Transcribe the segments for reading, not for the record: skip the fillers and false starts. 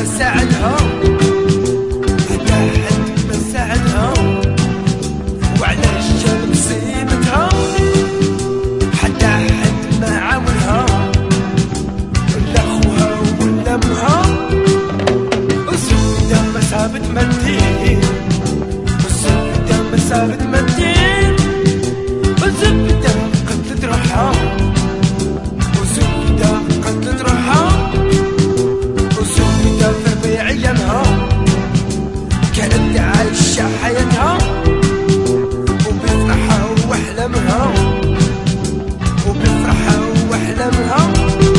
ما ساعدها، حتى حد ما ساعدها، وعلاش جاب مصيبتها، حتى حد ما عاونها، ولا خوها ولا امها، والزبدة ما صابت ما تدير، والزبدة ما صابت ما تدير، والزبدة قتلت روحها، والزبدة قتلت روحها، والزبدة في ربيع ايامها كانت عايشة حياتها وبفرحها واحلامها، وبفرحها واحلامها.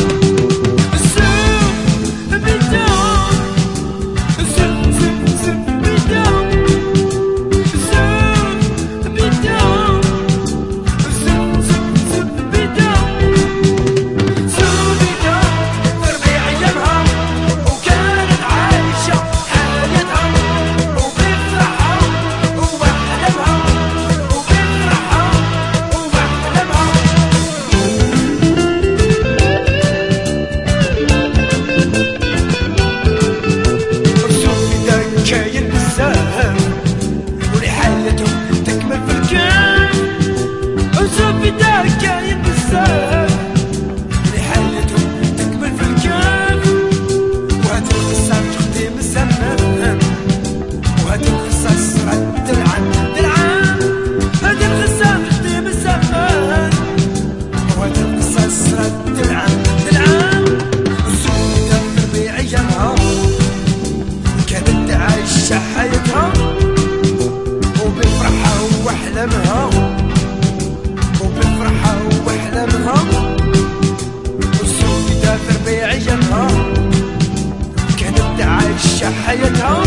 كاين بزاف ورحالتهم تكمل في الكاف، والزبدة كاين بزاف ورحالتهم تكمل في الكاف، وهاد القصة تخدم الزمان، وهاد القصة صرات درعام درعام، هاد القصة تخدم الزمان، وهاد القصة صرات درعام درعام، والزبدة في ربيع ايامها كانت عايشة حياتها وبفرحها واحلامها، وبفرحها واحلامها، والزبدة في ربيع ايامها كانت عايشة حياتها